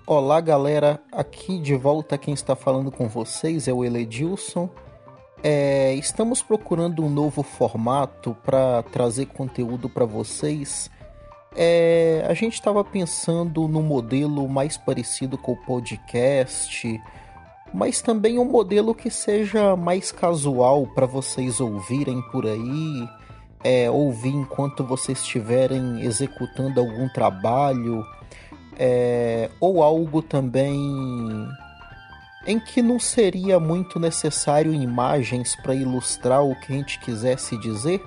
Olá, galera. Aqui de volta quem está falando com vocês é o Eledilson. Estamos procurando um novo formato para trazer conteúdo para vocês. A gente estava pensando no modelo mais parecido com o podcast, mas também um modelo que seja mais casual para vocês ouvirem por aí, ouvir enquanto vocês estiverem executando algum trabalho, ou algo também em que não seria muito necessário imagens para ilustrar o que a gente quisesse dizer.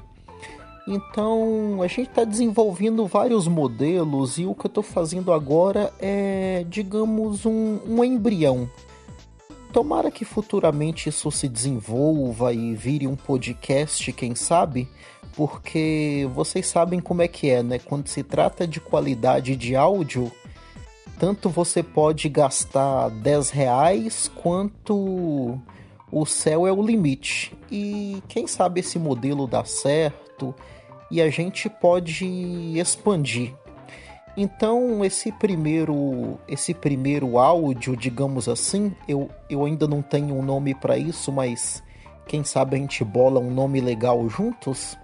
Então a gente está desenvolvendo vários modelos e o que eu estou fazendo agora é, digamos, um embrião. Tomara que futuramente isso se desenvolva e vire um podcast, quem sabe, porque vocês sabem como é que é, né? Quando se trata de qualidade de áudio, tanto você pode gastar R$ 10 quanto o céu é o limite. E quem sabe esse modelo dá certo e a gente pode expandir. Então esse primeiro áudio, digamos assim, eu ainda não tenho um nome para isso, mas quem sabe a gente bola um nome legal juntos.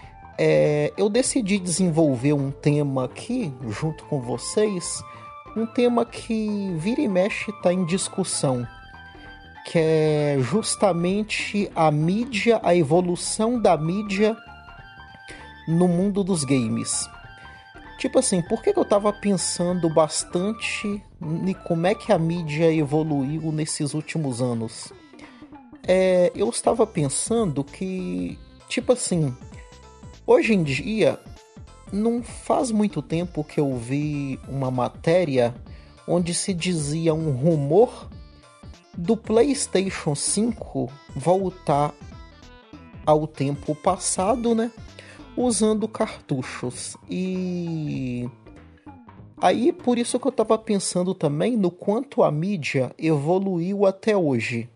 Eu decidi desenvolver um tema aqui junto com vocês, um tema que vira e mexe está em discussão, que é justamente a mídia, a evolução da mídia no mundo dos games. Tipo assim, por que eu tava pensando bastante em como é que a mídia evoluiu nesses últimos anos? Eu estava pensando que, tipo assim, hoje em dia, não faz muito tempo que eu vi uma matéria onde se dizia um rumor do PlayStation 5 voltar ao tempo passado, né? Usando cartuchos. E aí, por isso que eu tava pensando também no quanto a mídia evoluiu até hoje.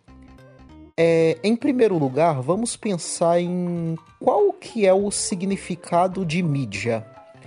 Em primeiro lugar, vamos pensar em qual que é o significado de mídia.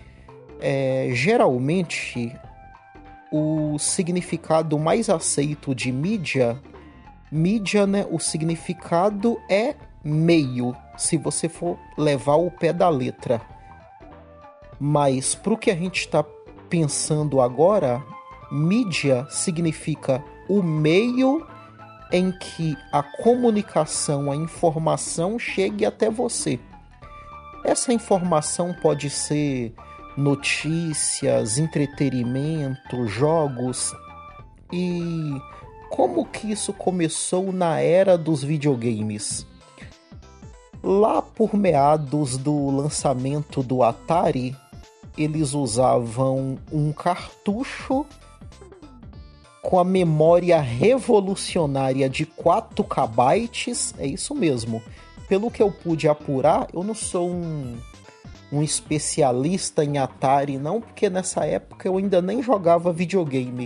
Geralmente, o significado mais aceito de mídia, né, o significado é meio, se você for levar o pé da letra. Mas para o que a gente está pensando agora, mídia significa o meio em que a comunicação, a informação chegue até você. Essa informação pode ser notícias, entretenimento, jogos. E como que isso começou na era dos videogames? Lá por meados do lançamento do Atari, eles usavam um cartucho com a memória revolucionária de 4 KB. É isso mesmo. Pelo que eu pude apurar, eu não sou um especialista em Atari, não, porque nessa época eu ainda nem jogava videogame.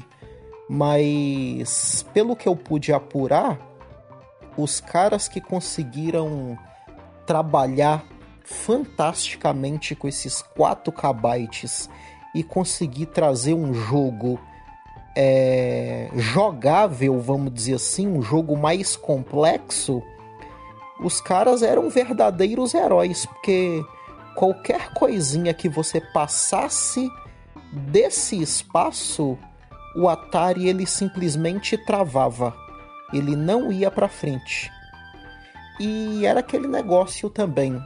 Mas, pelo que eu pude apurar, os caras que conseguiram trabalhar fantasticamente com esses 4 KB e conseguir trazer um jogo jogável, vamos dizer assim, um jogo mais complexo, os caras eram verdadeiros heróis, porque qualquer coisinha que você passasse desse espaço, o Atari ele simplesmente travava, ele não ia para frente. E era aquele negócio também.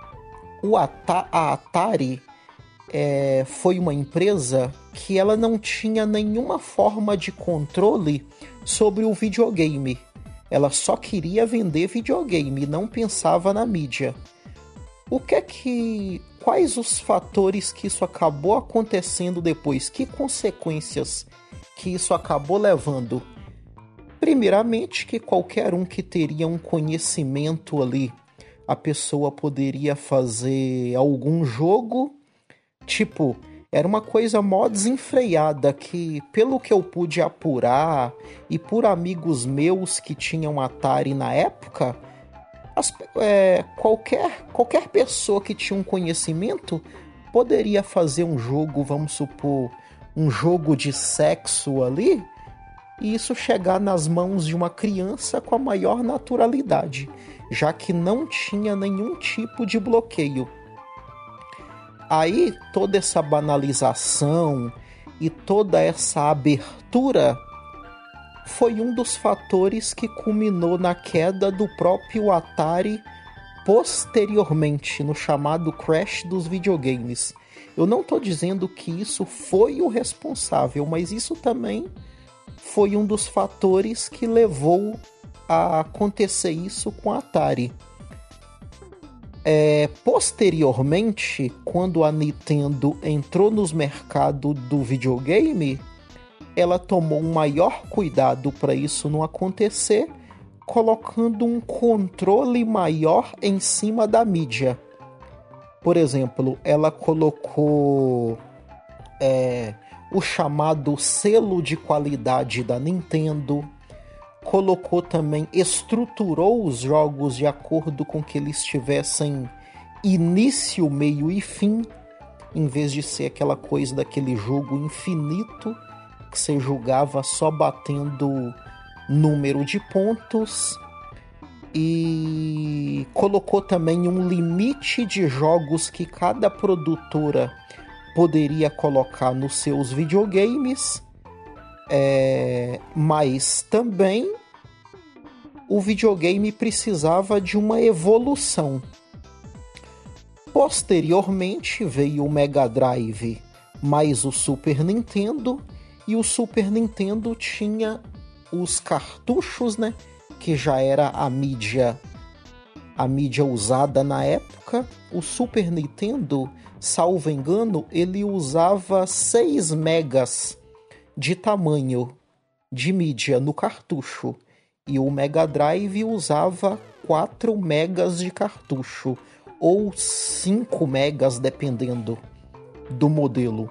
A Atari foi uma empresa que ela não tinha nenhuma forma de controle sobre o videogame. Ela só queria vender videogame, não pensava na mídia. Quais os fatores que isso acabou acontecendo depois? Que consequências que isso acabou levando? Primeiramente, que qualquer um que teria um conhecimento ali, a pessoa poderia fazer algum jogo, tipo, era uma coisa mó desenfreada que, pelo que eu pude apurar e por amigos meus que tinham Atari na época, qualquer pessoa que tinha um conhecimento poderia fazer um jogo, vamos supor, um jogo de sexo ali, e isso chegar nas mãos de uma criança com a maior naturalidade, já que não tinha nenhum tipo de bloqueio. Aí toda essa banalização e toda essa abertura foi um dos fatores que culminou na queda do próprio Atari posteriormente, no chamado crash dos videogames. Eu não estou dizendo que isso foi o responsável, mas isso também foi um dos fatores que levou a acontecer isso com a Atari. Posteriormente, quando a Nintendo entrou nos mercados do videogame, ela tomou um maior cuidado para isso não acontecer, colocando um controle maior em cima da mídia. Por exemplo, ela colocou o chamado selo de qualidade da Nintendo, colocou também, estruturou os jogos de acordo com que eles tivessem início, meio e fim, em vez de ser aquela coisa daquele jogo infinito que você jogava só batendo número de pontos, e colocou também um limite de jogos que cada produtora poderia colocar nos seus videogames, mas também o videogame precisava de uma evolução. Posteriormente veio o Mega Drive mais o Super Nintendo, e o Super Nintendo tinha os cartuchos, né, que já era a mídia usada na época. O Super Nintendo, salvo engano, ele usava 6 megas de tamanho de mídia no cartucho, e o Mega Drive usava 4 megas de cartucho, ou 5 megas, dependendo do modelo.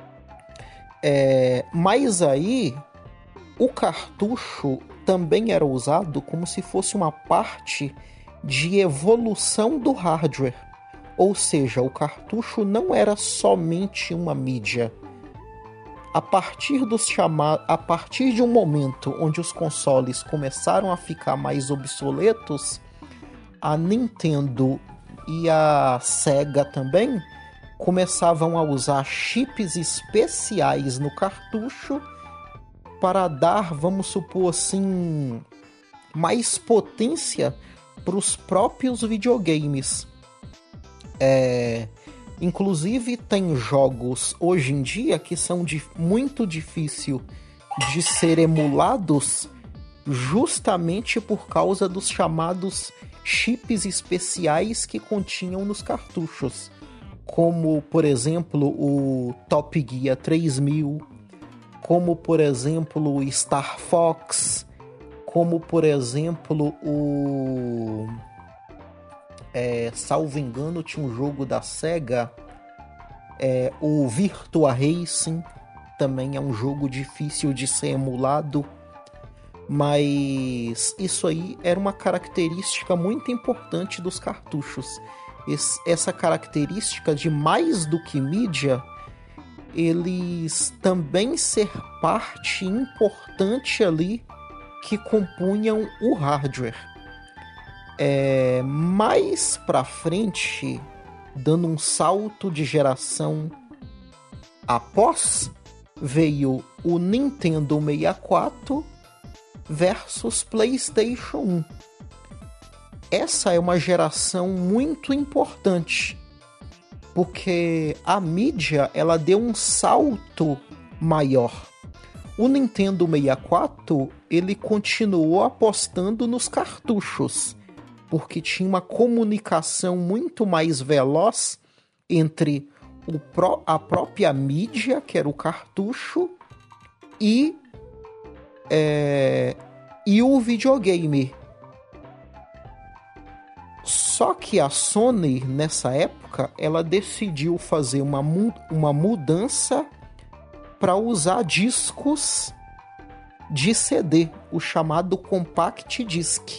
Mas aí, o cartucho também era usado como se fosse uma parte de evolução do hardware. Ou seja, o cartucho não era somente uma mídia. A partir de um momento onde os consoles começaram a ficar mais obsoletos, a Nintendo e a Sega também começavam a usar chips especiais no cartucho para dar, vamos supor assim, mais potência para os próprios videogames. Inclusive tem jogos hoje em dia que são muito difíceis de ser emulados justamente por causa dos chamados chips especiais que continham nos cartuchos, como por exemplo o Top Gear 3000, como por exemplo o Star Fox, como por exemplo o... salvo engano, tinha um jogo da Sega, o Virtua Racing, também é um jogo difícil de ser emulado, mas isso aí era uma característica muito importante dos cartuchos. Essa característica de mais do que mídia, eles também ser parte importante ali que compunham o hardware. Mais pra frente, dando um salto de geração após, veio o Nintendo 64 versus PlayStation 1. Essa é uma geração muito importante, porque a mídia ela deu um salto maior. O Nintendo 64 ele continuou apostando nos cartuchos, porque tinha uma comunicação muito mais veloz entre a própria mídia, que era o cartucho, e o videogame. Só que a Sony, nessa época, ela decidiu fazer uma mudança para usar discos de CD, o chamado Compact Disc.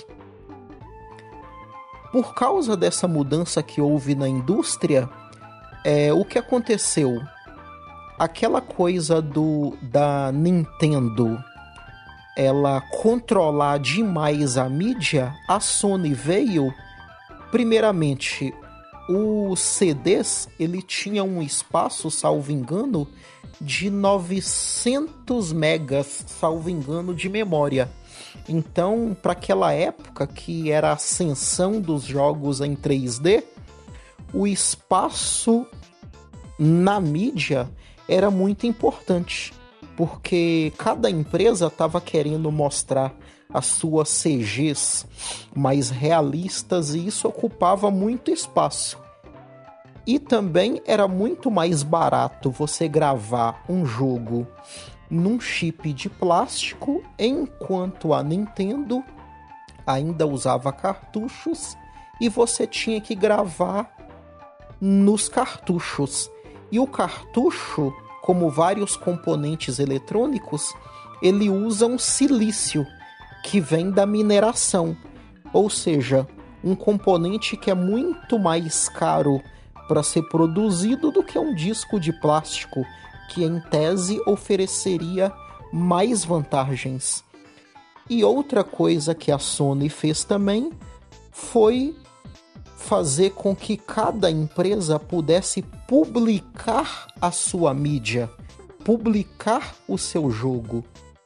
Por causa dessa mudança que houve na indústria, o que aconteceu? Aquela coisa da Nintendo ela controlar demais a mídia, a Sony veio, primeiramente, os CDs, ele tinha um espaço, salvo engano, de 900 megas, salvo engano, de memória. Então, para aquela época, que era a ascensão dos jogos em 3D, o espaço na mídia era muito importante, porque cada empresa estava querendo mostrar as suas CGs mais realistas e isso ocupava muito espaço. E também era muito mais barato você gravar um jogo num chip de plástico, enquanto a Nintendo ainda usava cartuchos e você tinha que gravar nos cartuchos. E o cartucho, como vários componentes eletrônicos, ele usa um silício que vem da mineração, ou seja, um componente que é muito mais caro para ser produzido do que um disco de plástico, que em tese ofereceria mais vantagens. E outra coisa que a Sony fez também foi fazer com que cada empresa pudesse publicar a sua mídia, publicar o seu jogo,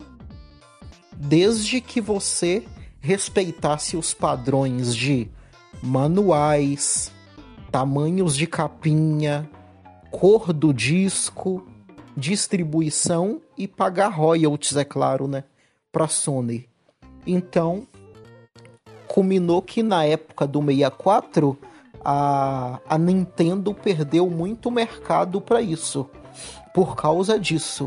desde que você respeitasse os padrões de manuais, tamanhos de capinha, cor do disco, distribuição e pagar royalties, é claro, né, para a Sony. Então, culminou que na época do 64, a Nintendo perdeu muito mercado para isso, por causa disso.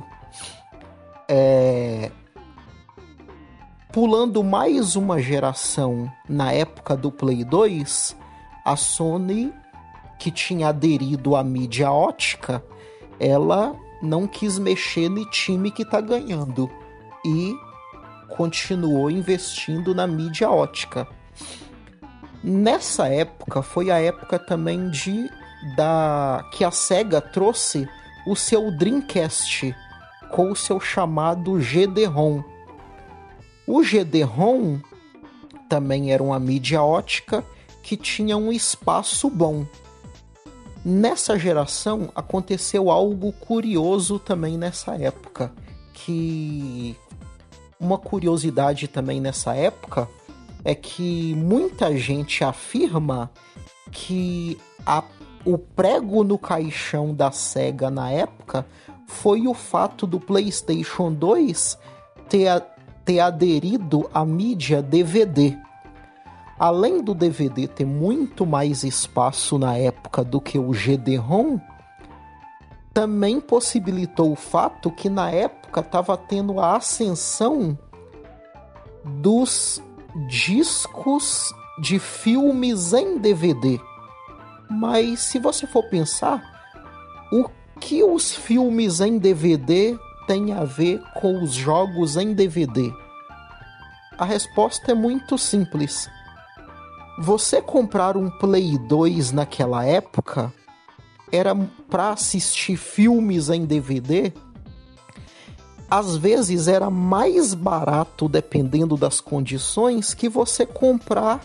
Pulando mais uma geração, na época do Play 2, a Sony, que tinha aderido à mídia ótica, ela não quis mexer no time que tá ganhando e continuou investindo na mídia ótica. Nessa época foi a época também que a Sega trouxe o seu Dreamcast com o seu chamado GD-ROM. O GD-ROM também era uma mídia ótica que tinha um espaço bom. Nessa geração aconteceu algo curioso também nessa época, que uma curiosidade também nessa época é que muita gente afirma que o prego no caixão da Sega na época foi o fato do PlayStation 2 ter aderido à mídia DVD. Além do DVD ter muito mais espaço na época do que o GD-ROM, também possibilitou o fato que na época estava tendo a ascensão dos discos de filmes em DVD. Mas se você for pensar, o que os filmes em DVD têm a ver com os jogos em DVD? A resposta é muito simples. Você comprar um Play 2 naquela época era para assistir filmes em DVD. Às vezes era mais barato, dependendo das condições, que você comprar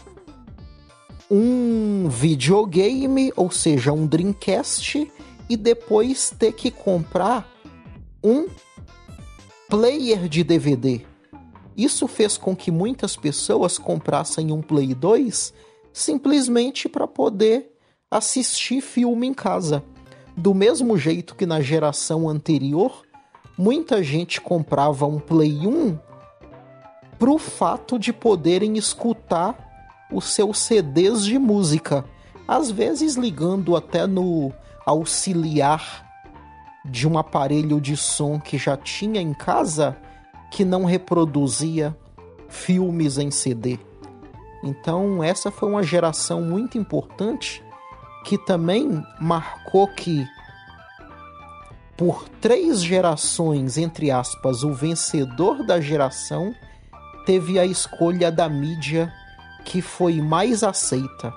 um videogame, ou seja, um Dreamcast, e depois ter que comprar um player de DVD. Isso fez com que muitas pessoas comprassem um Play 2 simplesmente para poder assistir filme em casa. Do mesmo jeito que na geração anterior, muita gente comprava um Play 1 pro fato de poderem escutar os seus CDs de música, às vezes ligando até no auxiliar de um aparelho de som que já tinha em casa, que não reproduzia filmes em CD. Então essa foi uma geração muito importante, que também marcou que por 3 gerações, entre aspas, o vencedor da geração teve a escolha da mídia que foi mais aceita.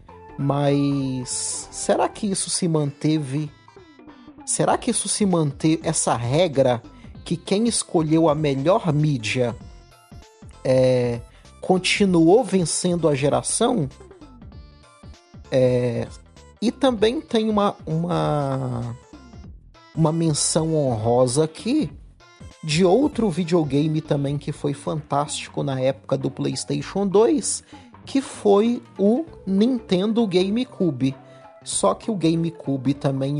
Mas será que isso se manteve? Será que isso se manteve, essa regra que quem escolheu a melhor mídia continuou vencendo a geração. E também tem uma menção honrosa aqui de outro videogame também que foi fantástico na época do PlayStation 2, que foi o Nintendo GameCube. Só que o GameCube também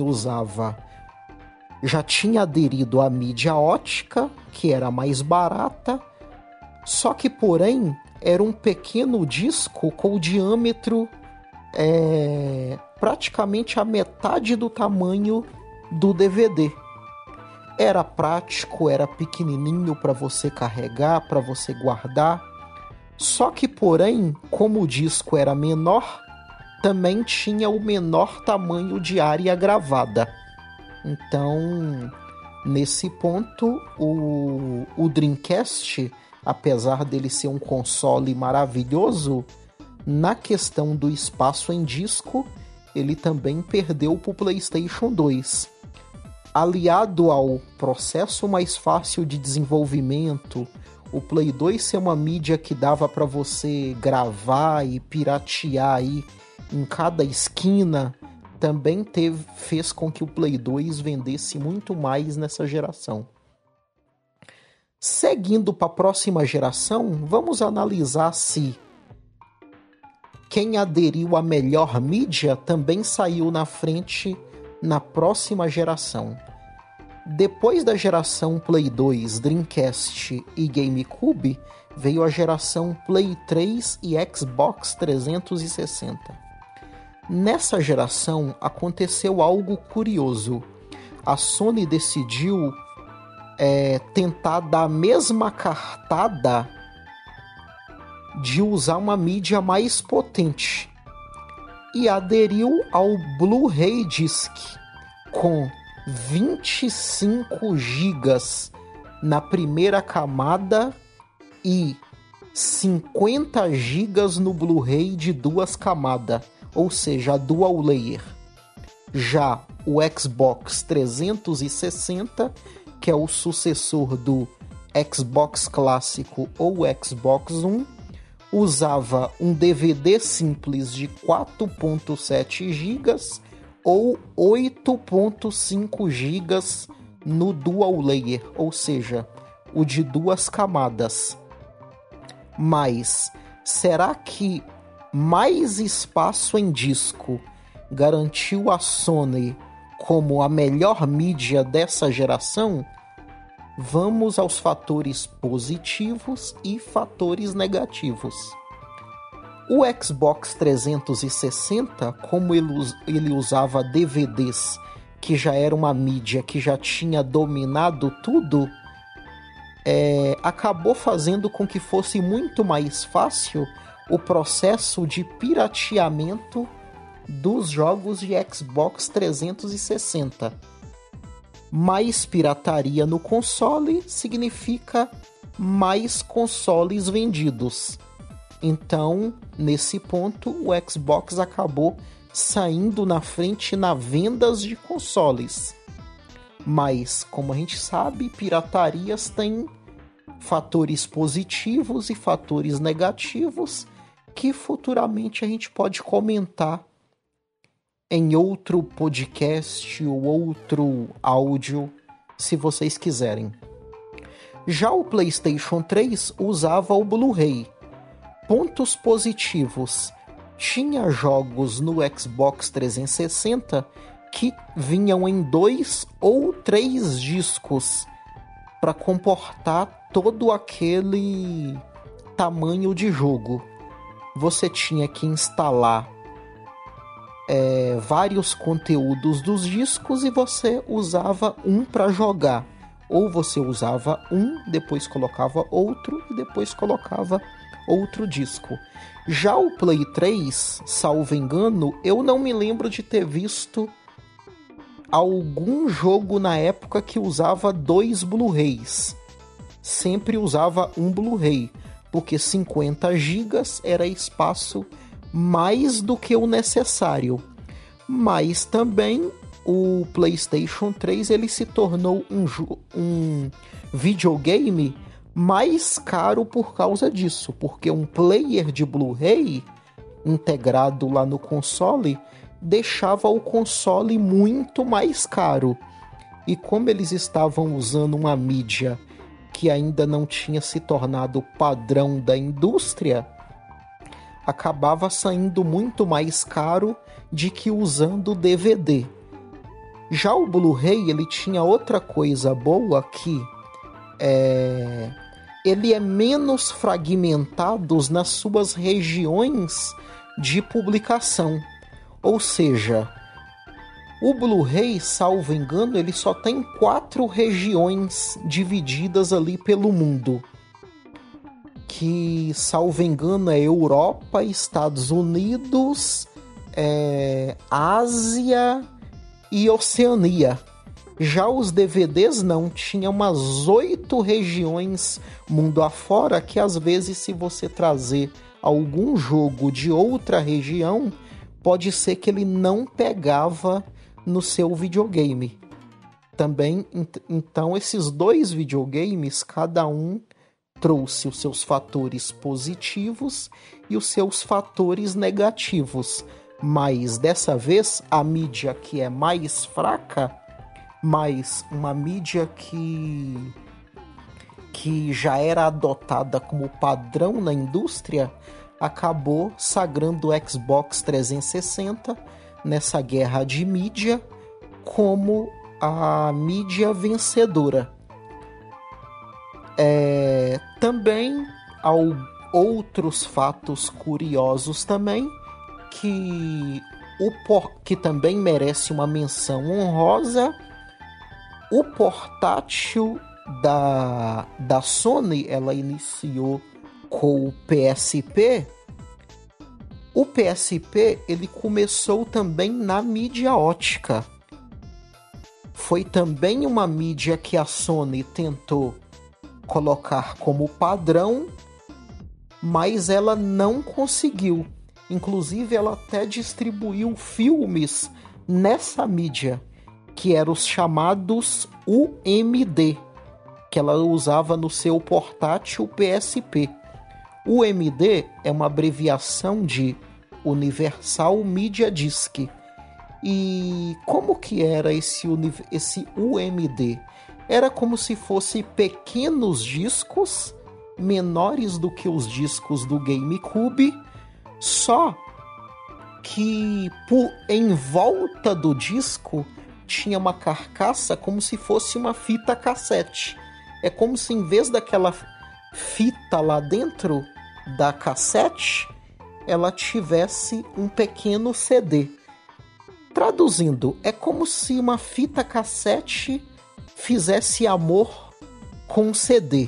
já tinha aderido à mídia ótica, que era mais barata, só que, porém, era um pequeno disco com o diâmetro praticamente a metade do tamanho do DVD. Era prático, era pequenininho para você carregar, para você guardar. Só que, porém, como o disco era menor, também tinha o menor tamanho de área gravada. Então, nesse ponto, o Dreamcast, apesar dele ser um console maravilhoso, na questão do espaço em disco, ele também perdeu para o PlayStation 2. Aliado ao processo mais fácil de desenvolvimento, o Play 2 ser uma mídia que dava para você gravar e piratear aí em cada esquina, também fez com que o Play 2 vendesse muito mais nessa geração. Seguindo para a próxima geração, vamos analisar se quem aderiu à melhor mídia também saiu na frente na próxima geração. Depois da geração Play 2, Dreamcast e GameCube, veio a geração Play 3 e Xbox 360. Nessa geração aconteceu algo curioso. A Sony decidiu tentar dar a mesma cartada de usar uma mídia mais potente e aderiu ao Blu-ray Disc com 25 GB na primeira camada e 50 GB no Blu-ray de 2 camadas, ou seja, a Dual Layer. Já o Xbox 360, que é o sucessor do Xbox clássico ou Xbox One, usava um DVD simples de 4.7 GB ou 8.5 GB no Dual Layer, ou seja, o de 2 camadas. Mas será que mais espaço em disco garantiu a Sony como a melhor mídia dessa geração? Vamos aos fatores positivos e fatores negativos. O Xbox 360, como ele usava DVDs, que já era uma mídia que já tinha dominado tudo, acabou fazendo com que fosse muito mais fácil o processo de pirateamento dos jogos de Xbox 360. Mais pirataria no console significa mais consoles vendidos. Então, nesse ponto, o Xbox acabou saindo na frente na vendas de consoles. Mas, como a gente sabe, piratarias têm fatores positivos e fatores negativos que futuramente a gente pode comentar em outro podcast ou outro áudio, se vocês quiserem. Já o PlayStation 3 usava o Blu-ray. Pontos positivos: tinha jogos no Xbox 360 que vinham em 2 ou 3 discos para comportar todo aquele tamanho de jogo. Você tinha que instalar vários conteúdos dos discos e você usava um para jogar. Ou você usava um, depois colocava outro e depois colocava outro disco. Já o Play 3, salvo engano, eu não me lembro de ter visto algum jogo na época que usava 2 Blu-rays. Sempre usava um Blu-ray, porque 50 GB era espaço mais do que o necessário. Mas também o PlayStation 3 ele se tornou um videogame mais caro por causa disso, porque um player de Blu-ray integrado lá no console deixava o console muito mais caro. E como eles estavam usando uma mídia que ainda não tinha se tornado padrão da indústria, acabava saindo muito mais caro de que usando DVD. Já o Blu-ray, ele tinha outra coisa boa que ele é menos fragmentado nas suas regiões de publicação. Ou seja, o Blu-ray, salvo engano, ele só tem 4 regiões divididas ali pelo mundo. Que, salvo engano, é Europa, Estados Unidos, Ásia e Oceania. Já os DVDs não, tinha umas 8 regiões mundo afora que às vezes, se você trazer algum jogo de outra região, pode ser que ele não pegava no seu videogame. Também, então, esses 2 videogames, cada um trouxe os seus fatores positivos e os seus fatores negativos. Mas dessa vez, a mídia que é mais fraca, mas uma mídia que já era adotada como padrão na indústria, acabou sagrando o Xbox 360 nessa guerra de mídia como a mídia vencedora. Também há outros fatos curiosos também, que também merece uma menção honrosa. O portátil da Sony, ela iniciou com o PSP. O PSP, ele começou também na mídia ótica. Foi também uma mídia que a Sony tentou colocar como padrão, mas ela não conseguiu. Inclusive, ela até distribuiu filmes nessa mídia, que eram os chamados UMD, que ela usava no seu portátil PSP. O UMD é uma abreviação de Universal Media Disc. E como que era esse UMD? Era como se fossem pequenos discos, menores do que os discos do GameCube, só que em volta do disco tinha uma carcaça como se fosse uma fita cassete. É como se, em vez daquela fita lá dentro da cassete, ela tivesse um pequeno CD. Traduzindo, é como se uma fita cassete fizesse amor com CD.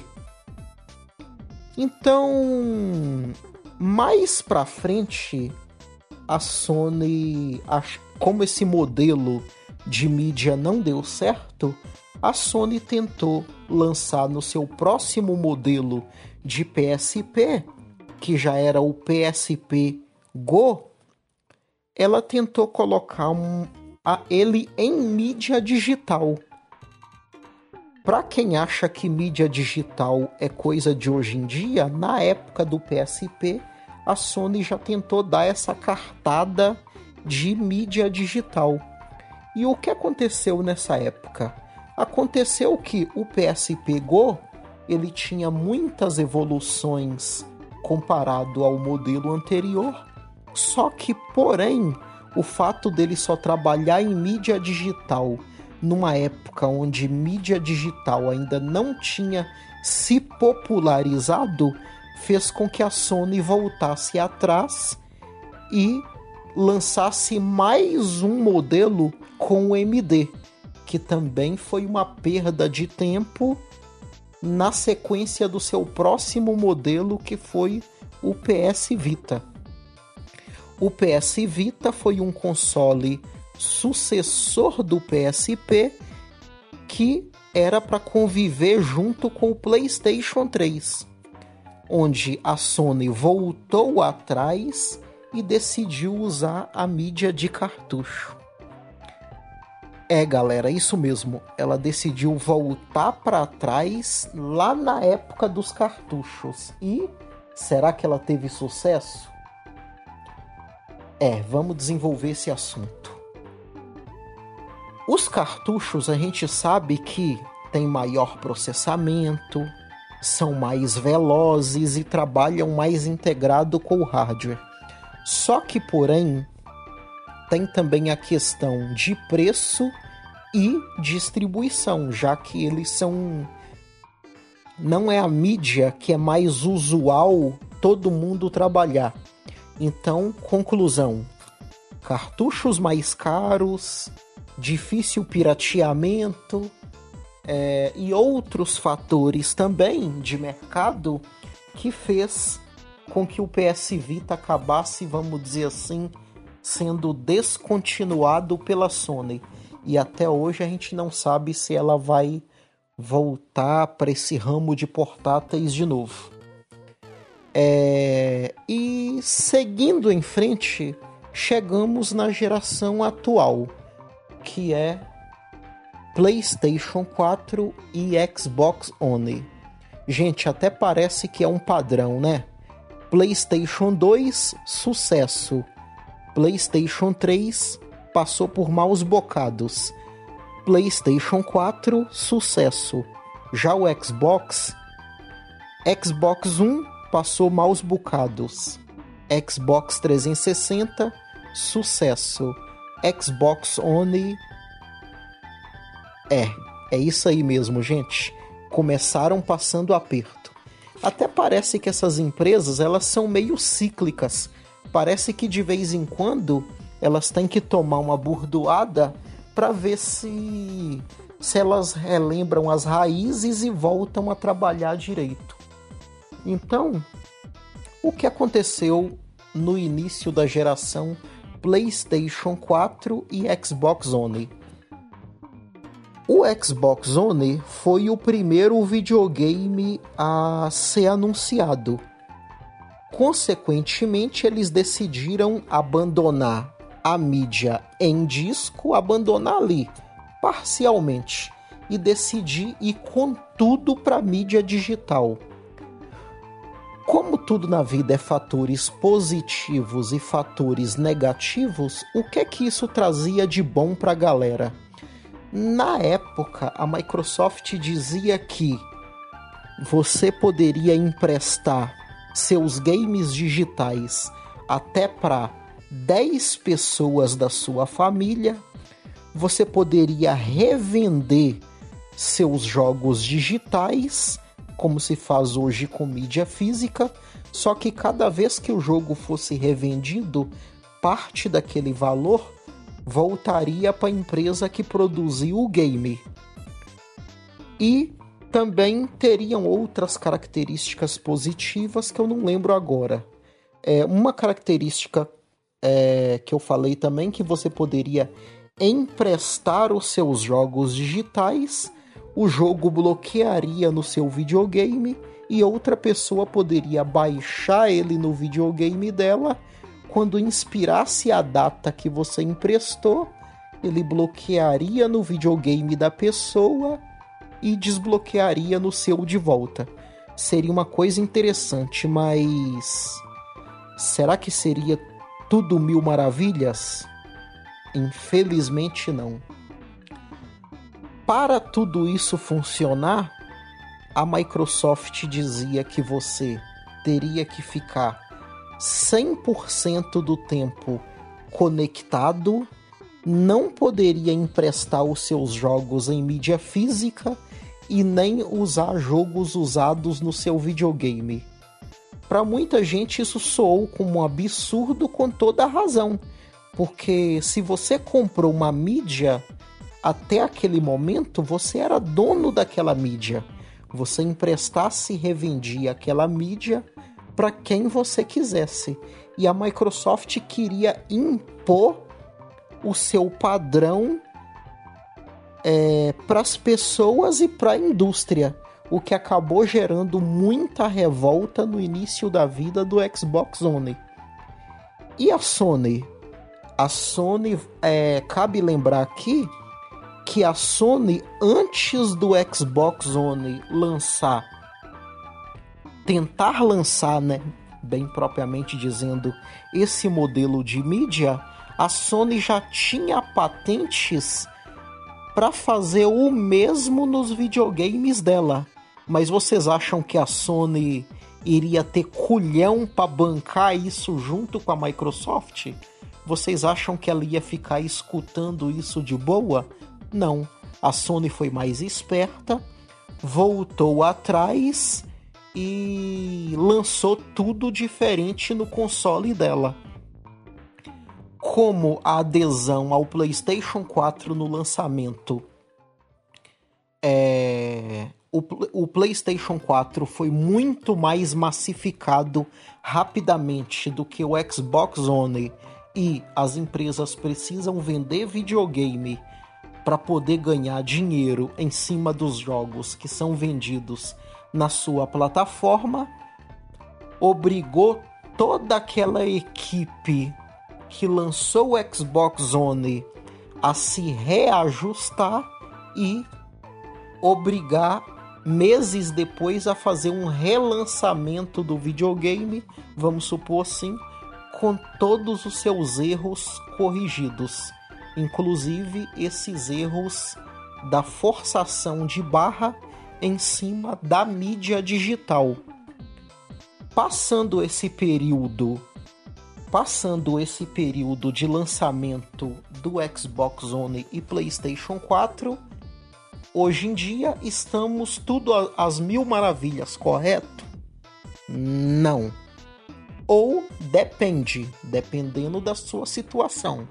Então, mais pra frente, a Sony, como esse modelo de mídia não deu certo, a Sony tentou lançar no seu próximo modelo de PSP, que já era o PSP Go, ela tentou colocar ele em mídia digital. Para quem acha que mídia digital é coisa de hoje em dia, na época do PSP, a Sony já tentou dar essa cartada de mídia digital. E o que aconteceu nessa época? Aconteceu que o PSP Go, ele tinha muitas evoluções comparado ao modelo anterior, só que, porém, o fato dele só trabalhar em mídia digital numa época onde mídia digital ainda não tinha se popularizado, fez com que a Sony voltasse atrás e lançasse mais um modelo com o MD, que também foi uma perda de tempo na sequência do seu próximo modelo, que foi o PS Vita. O PS Vita foi um console sucessor do PSP que era para conviver junto com o PlayStation 3, onde a Sony voltou atrás e decidiu usar a mídia de cartucho. Galera, isso mesmo. Ela decidiu voltar para trás lá na época dos cartuchos. E será que ela teve sucesso? Vamos desenvolver esse assunto. Os cartuchos a gente sabe que tem maior processamento, são mais velozes e trabalham mais integrado com o hardware. Só que, porém, tem também a questão de preço e distribuição, já que eles são... Não é a mídia que é mais usual todo mundo trabalhar. Então, conclusão: cartuchos mais caros, difícil pirateamento e outros fatores também de mercado que fez com que o PS Vita acabasse, vamos dizer assim, sendo descontinuado pela Sony. E até hoje a gente não sabe se ela vai voltar para esse ramo de portáteis de novo. E seguindo em frente, chegamos na geração atual, que é PlayStation 4 e Xbox One. Gente, até parece que é um padrão, né? PlayStation 2, sucesso. PlayStation 3, passou por maus bocados. PlayStation 4, sucesso. Já o Xbox 1, passou maus bocados. Xbox 360, sucesso. Xbox One... É isso aí mesmo, gente. Começaram passando aperto. Até parece que essas empresas, elas são meio cíclicas. Parece que de vez em quando elas têm que tomar uma burdoada para ver se elas relembram as raízes e voltam a trabalhar direito. Então, o que aconteceu no início da geração PlayStation 4 e Xbox One? O Xbox One foi o primeiro videogame a ser anunciado. Consequentemente, eles decidiram abandonar a mídia em disco, abandonar ali, parcialmente, e decidir ir com tudo para a mídia digital. Como tudo na vida é fatores positivos e fatores negativos, o que é que isso trazia de bom para a galera? Na época, a Microsoft dizia que você poderia emprestar seus games digitais até para 10 pessoas da sua família, você poderia revender seus jogos digitais, como se faz hoje com mídia física, só que cada vez que o jogo fosse revendido, parte daquele valor voltaria para a empresa que produziu o game. E também teriam outras características positivas que eu não lembro agora. Uma característica que eu falei também, que você poderia emprestar os seus jogos digitais, o jogo bloquearia no seu videogame e outra pessoa poderia baixar ele no videogame dela. Quando inspirasse a data que você emprestou, ele bloquearia no videogame da pessoa e desbloquearia no seu de volta. Seria uma coisa interessante, mas será que seria tudo mil maravilhas? Infelizmente não. Para tudo isso funcionar, a Microsoft dizia que você teria que ficar 100% do tempo conectado, não poderia emprestar os seus jogos em mídia física e nem usar jogos usados no seu videogame. Para muita gente isso soou como um absurdo, com toda a razão, porque se você comprou uma mídia, até aquele momento você era dono daquela mídia. Você emprestasse e revendia aquela mídia para quem você quisesse. E a Microsoft queria impor o seu padrão para as pessoas e para a indústria, o que acabou gerando muita revolta no início da vida do Xbox One. E a Sony? A Sony, cabe lembrar aqui que a Sony, antes do Xbox One tentar lançar, né, bem propriamente dizendo, esse modelo de mídia, a Sony já tinha patentes para fazer o mesmo nos videogames dela. Mas vocês acham que a Sony iria ter culhão para bancar isso junto com a Microsoft? Vocês acham que ela ia ficar escutando isso de boa? Não. A Sony foi mais esperta, voltou atrás e lançou tudo diferente no console dela. Como a adesão ao PlayStation 4 no lançamento, o PlayStation 4 foi muito mais massificado rapidamente do que o Xbox One, e as empresas precisam vender videogame para poder ganhar dinheiro em cima dos jogos que são vendidos na sua plataforma, obrigou toda aquela equipe que lançou o Xbox One a se reajustar e obrigar meses depois a fazer um relançamento do videogame, vamos supor assim, com todos os seus erros corrigidos, inclusive esses erros da forçação de barra em cima da mídia digital. Passando esse período de lançamento do Xbox One e PlayStation 4, hoje em dia estamos tudo às mil maravilhas, correto? Não. Ou dependendo da sua situação.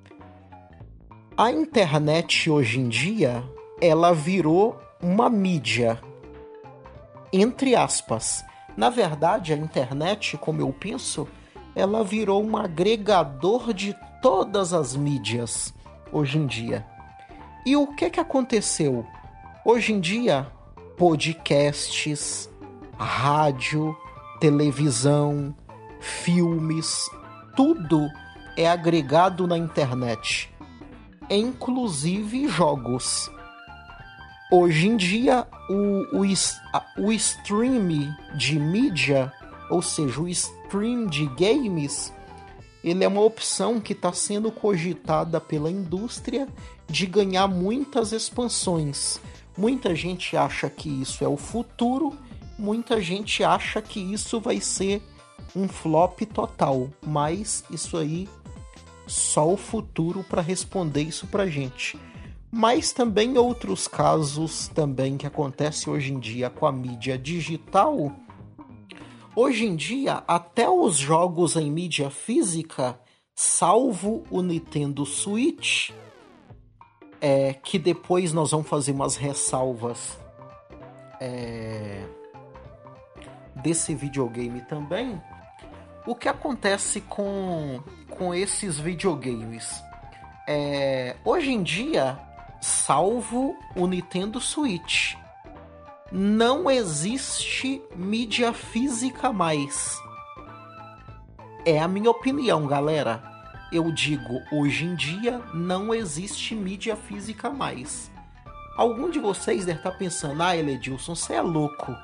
A internet hoje em dia, ela virou uma mídia, entre aspas. Na verdade, a internet, como eu penso, ela virou um agregador de todas as mídias hoje em dia. E o que aconteceu? Hoje em dia, podcasts, rádio, televisão, filmes, tudo é agregado na internet, inclusive jogos. Hoje em dia, o stream de mídia, ou seja, o stream de games, ele é uma opção que está sendo cogitada pela indústria de ganhar muitas expansões. Muita gente acha que isso é o futuro, muita gente acha que isso vai ser um flop total, mas isso aí só o futuro para responder isso pra gente. Mas também outros casos também que acontecem hoje em dia com a mídia digital. Hoje em dia, até os jogos em mídia física, salvo o Nintendo Switch, que depois nós vamos fazer umas ressalvas desse videogame também. O que acontece com esses videogames? Hoje em dia, salvo o Nintendo Switch, não existe mídia física mais. É a minha opinião, galera. Eu digo, hoje em dia não existe mídia física mais. Algum de vocês deve estar pensando, Eledilson, você é louco.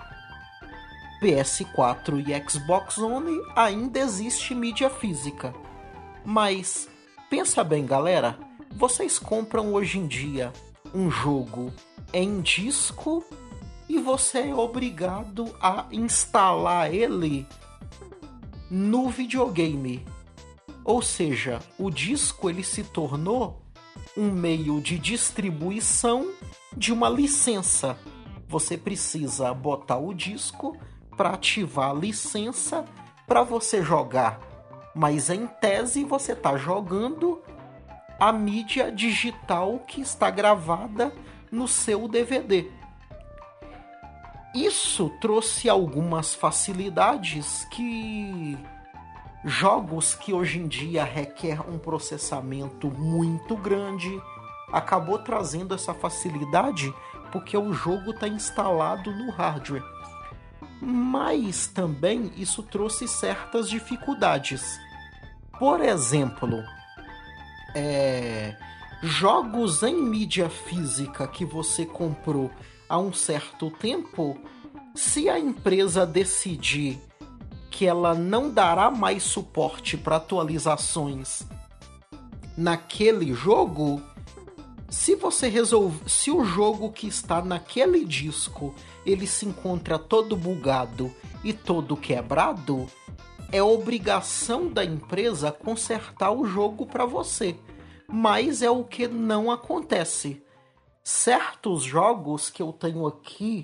PS4 e Xbox One ainda existe mídia física. Mas, pensa bem, galera, vocês compram hoje em dia um jogo em disco e você é obrigado a instalar ele no videogame. Ou seja, o disco ele se tornou um meio de distribuição de uma licença. Você precisa botar o disco para ativar a licença para você jogar. Mas em tese você está jogando a mídia digital que está gravada no seu DVD. Isso trouxe algumas facilidades que jogos que hoje em dia requer um processamento muito grande acabou trazendo essa facilidade porque o jogo está instalado no hardware. Mas também isso trouxe certas dificuldades. Por exemplo, Jogos em mídia física que você comprou há um certo tempo, se a empresa decidir que ela não dará mais suporte para atualizações naquele jogo, se o jogo que está naquele disco ele se encontra todo bugado e todo quebrado, é obrigação da empresa consertar o jogo para você. Mas é o que não acontece. Certos jogos que eu tenho aqui,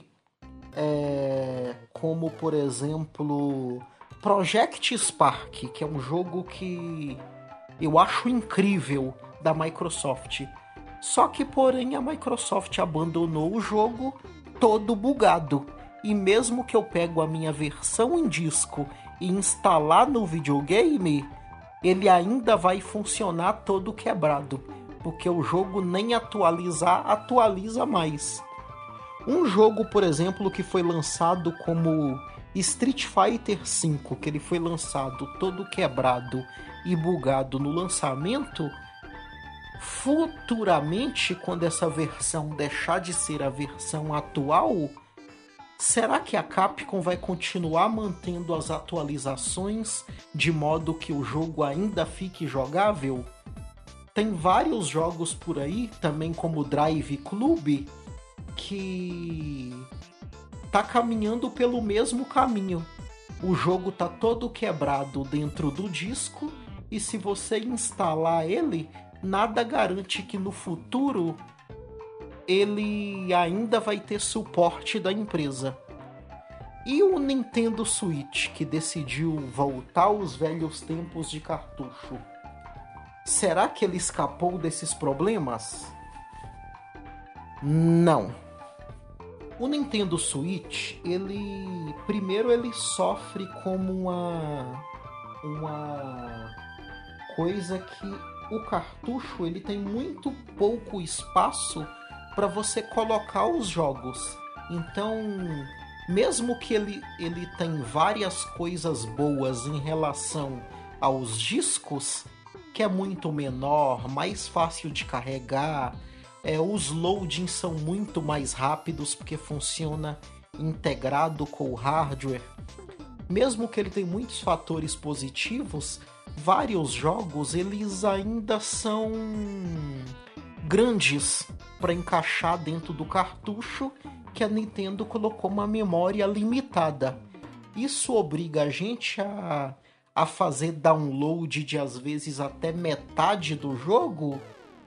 como por exemplo Project Spark, que é um jogo que eu acho incrível da Microsoft. Só que, porém, a Microsoft abandonou o jogo todo bugado. E mesmo que eu pego a minha versão em disco e instalar no videogame, ele ainda vai funcionar todo quebrado. Porque o jogo nem atualiza mais. Um jogo, por exemplo, que foi lançado como Street Fighter V, que ele foi lançado todo quebrado e bugado no lançamento, futuramente, quando essa versão deixar de ser a versão atual, será que a Capcom vai continuar mantendo as atualizações de modo que o jogo ainda fique jogável? Tem vários jogos por aí, também como Drive Club, que tá caminhando pelo mesmo caminho. O jogo tá todo quebrado dentro do disco e se você instalar ele, nada garante que no futuro ele ainda vai ter suporte da empresa. E o Nintendo Switch, que decidiu voltar aos velhos tempos de cartucho, será que ele escapou desses problemas? Não. O Nintendo Switch, ele sofre como uma coisa que o cartucho ele tem muito pouco espaço para você colocar os jogos. Então, mesmo que ele tem várias coisas boas em relação aos discos, que é muito menor, mais fácil de carregar, os loadings são muito mais rápidos porque funciona integrado com o hardware. Mesmo que ele tenha muitos fatores positivos, vários jogos eles ainda são grandes para encaixar dentro do cartucho, que a Nintendo colocou uma memória limitada. Isso obriga a gente a fazer download de às vezes até metade do jogo,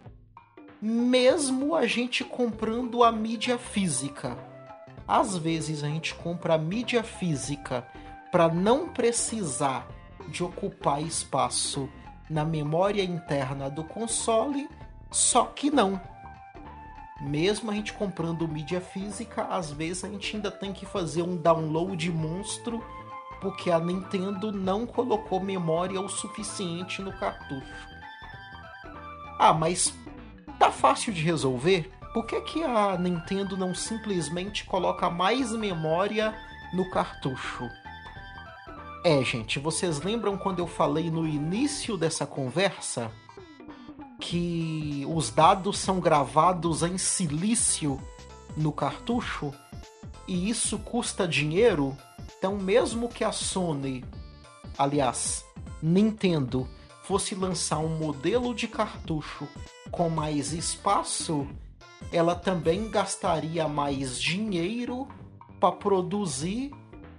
mesmo a gente comprando a mídia física. Às vezes a gente compra a mídia física para não precisar de ocupar espaço na memória interna do console, só que não. Mesmo a gente comprando mídia física, às vezes a gente ainda tem que fazer um download monstro porque a Nintendo não colocou memória o suficiente no cartucho. Ah, mas tá fácil de resolver? Por que a Nintendo não simplesmente coloca mais memória no cartucho? Gente, vocês lembram quando eu falei no início dessa conversa que os dados são gravados em silício no cartucho? E isso custa dinheiro? Então, mesmo que a Sony, aliás, Nintendo, fosse lançar um modelo de cartucho com mais espaço, ela também gastaria mais dinheiro para produzir.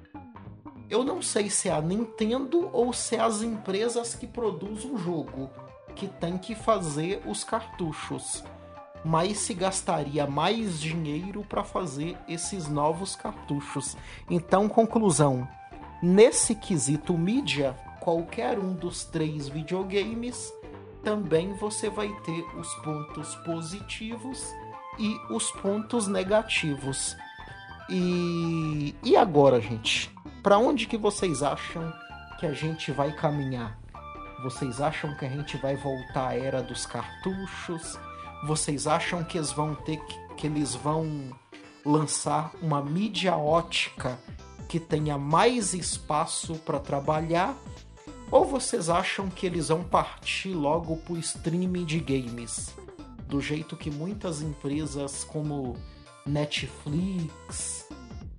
Eu não sei se é a Nintendo ou se é as empresas que produzem o jogo que tem que fazer os cartuchos, mas se gastaria mais dinheiro para fazer esses novos cartuchos. Então, conclusão, nesse quesito mídia, qualquer um dos 3 videogames, também você vai ter os pontos positivos e os pontos negativos. E agora, gente? Para onde que vocês acham que a gente vai caminhar? Vocês acham que a gente vai voltar à era dos cartuchos? Vocês acham que eles vão lançar uma mídia ótica que tenha mais espaço para trabalhar? Ou vocês acham que eles vão partir logo para o streaming de games? do jeito que muitas empresas como Netflix,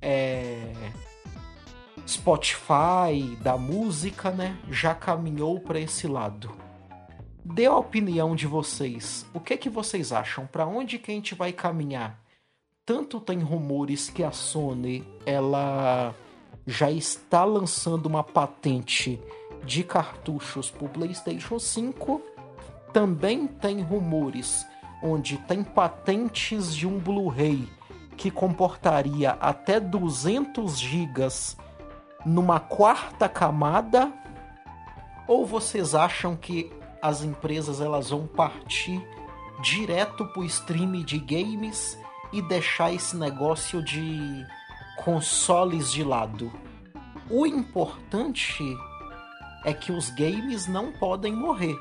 Spotify, da música, né, já caminhou para esse lado. Dê a opinião de vocês. O que vocês acham? Para onde que a gente vai caminhar? Tanto tem rumores que a Sony ela já está lançando uma patente de cartuchos para o PlayStation 5. Também tem rumores onde tem patentes de um Blu-ray que comportaria até 200 gigas numa quarta camada. Ou vocês acham que as empresas elas vão partir direto para o stream de games e deixar esse negócio de consoles de lado? O importante é que os games não podem morrer.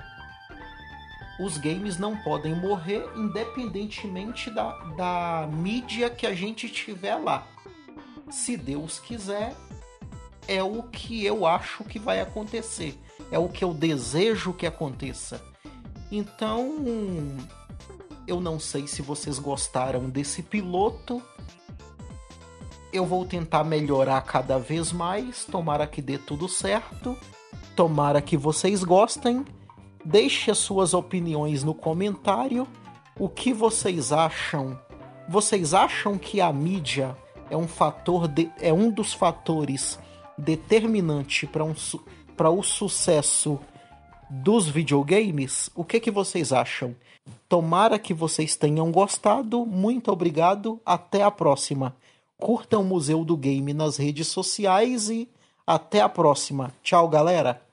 Os games não podem morrer independentemente da mídia que a gente tiver lá. Se Deus quiser, é o que eu acho que vai acontecer. É o que eu desejo que aconteça. Então, eu não sei se vocês gostaram desse piloto. Eu vou tentar melhorar cada vez mais. Tomara que dê tudo certo. Tomara que vocês gostem. Deixe as suas opiniões no comentário. O que vocês acham? Vocês acham que a mídia é um dos fatores determinante para o sucesso dos videogames? O que vocês acham? Tomara que vocês tenham gostado. Muito obrigado. Até a próxima. Curtam o Museu do Game nas redes sociais e até a próxima. Tchau, galera.